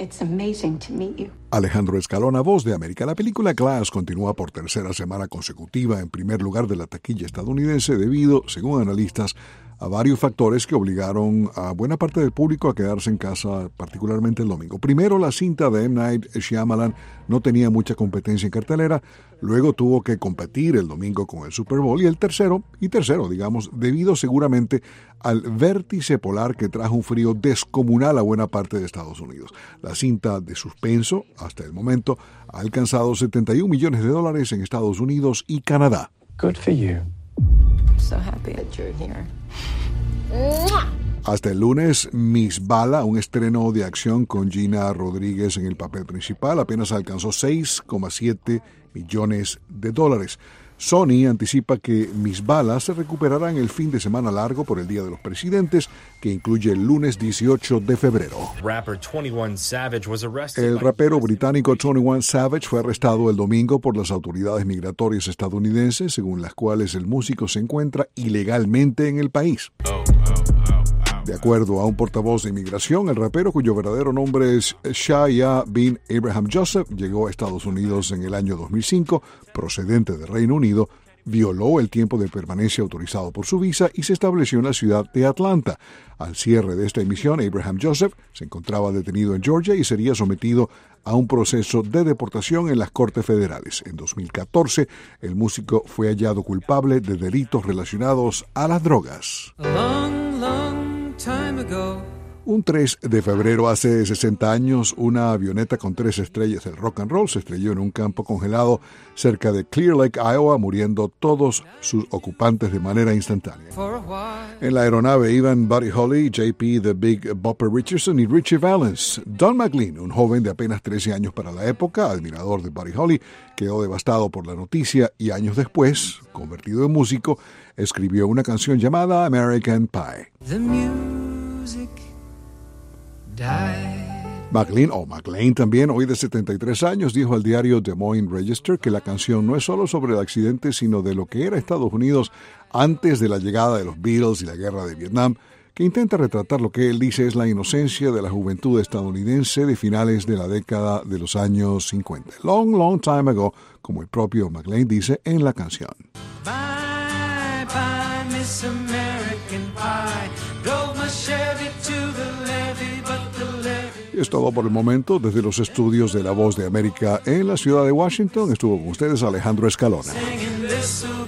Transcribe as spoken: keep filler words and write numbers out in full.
It's amazing to meet you. Alejandro Escalona, Voz de América. La película Glass continúa por tercera semana consecutiva en primer lugar de la taquilla estadounidense debido, según analistas, a varios factores que obligaron a buena parte del público a quedarse en casa, particularmente el domingo. Primero, la cinta de M. Night Shyamalan no tenía mucha competencia en cartelera, luego tuvo que competir el domingo con el Super Bowl, y el tercero, y tercero, digamos, debido seguramente al vértice polar que trajo un frío descomunal a buena parte de Estados Unidos. La cinta de suspenso, hasta el momento, ha alcanzado setenta y un millones de dólares en Estados Unidos y Canadá. Good for you. So happy that you're here. Hasta el lunes, Miss Bala, un estreno de acción con Gina Rodríguez en el papel principal, apenas alcanzó seis coma siete millones de dólares. Sony anticipa que Miss Bala se recuperará en el fin de semana largo por el Día de los Presidentes, que incluye el lunes dieciocho de febrero. El rapero británico twenty-one Savage fue arrestado el domingo por las autoridades migratorias estadounidenses, según las cuales el músico se encuentra ilegalmente en el país. De acuerdo a un portavoz de inmigración, el rapero, cuyo verdadero nombre es Shaya bin Abraham Joseph, llegó a Estados Unidos en el año dos mil cinco, procedente del Reino Unido, violó el tiempo de permanencia autorizado por su visa y se estableció en la ciudad de Atlanta. Al cierre de esta emisión, Abraham Joseph se encontraba detenido en Georgia y sería sometido a un proceso de deportación en las Cortes Federales. En dos mil catorce, el músico fue hallado culpable de delitos relacionados a las drogas. Long, long time ago. Un tres de febrero hace sesenta años, una avioneta con tres estrellas del rock and roll se estrelló en un campo congelado cerca de Clear Lake, Iowa, muriendo todos sus ocupantes de manera instantánea. En la aeronave iban Buddy Holly, J P The Big Bopper Richardson y Richie Valens. Don McLean, un joven de apenas trece años para la época, admirador de Buddy Holly, quedó devastado por la noticia y años después, convertido en músico, escribió una canción llamada American Pie. The music died. McLean, o McLean también, hoy de setenta y tres años, dijo al diario Des Moines Register que la canción no es solo sobre el accidente, sino de lo que era Estados Unidos antes de la llegada de los Beatles y la guerra de Vietnam, que intenta retratar lo que él dice es la inocencia de la juventud estadounidense de finales de la década de los años cincuenta. Long, long time ago, como el propio McLean dice en la canción. Bye, bye, Miss American Pie. Drove my Chevy to the levee, but the levee... Y es todo por el momento desde los estudios de La Voz de América en la ciudad de Washington. Estuvo con ustedes Alejandro Escalona. Singing this